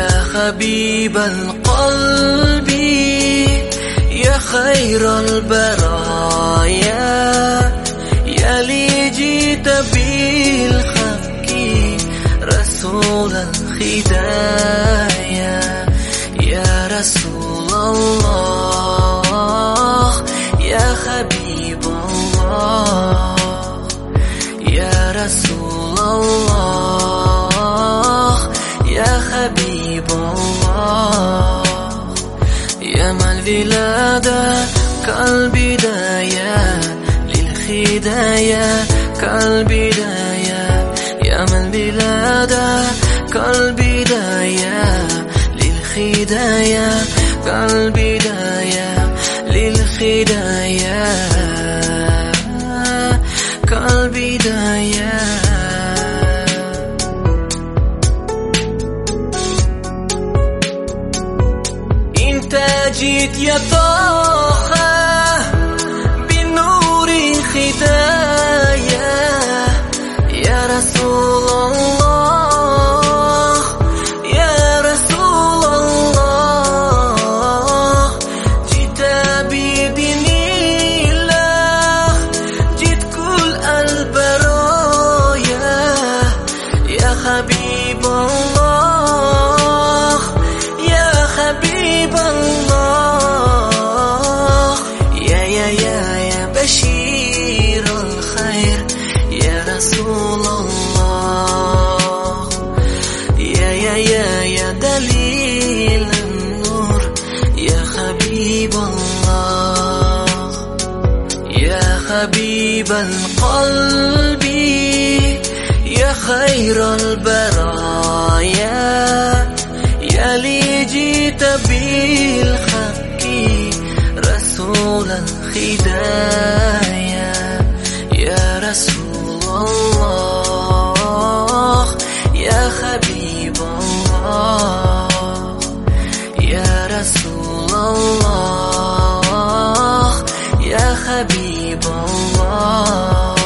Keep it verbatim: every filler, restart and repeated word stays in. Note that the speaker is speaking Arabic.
حبيب القلب يا خير البرايا، يا لي جيت بالحق رسول الهدايا، يا رسول الله يا حبيب الله، يا رسول الله يا حبيب الله، يا من الولادة كالبداية للهداية كالبداية، يا من الولادة كالبداية للهداية كالبداية للهداية كالبداية. انت جيت يا طه بنور الهداية، يا رسول الله يا رسول الله، جيت بإذن الله، جيت كل البرايا، يا حبيب الله يا حبيب الله، يا يا يا يا بشير الخير يا رسول الله، يا يا يا يا دليل النور يا حبيب الله، يا حبيب القلب يا خير البرايا، يا لي جيت بالحق رسول الهدايا، يا رسول الله يا حبيب الله، يا رسول الله يا حبيب الله.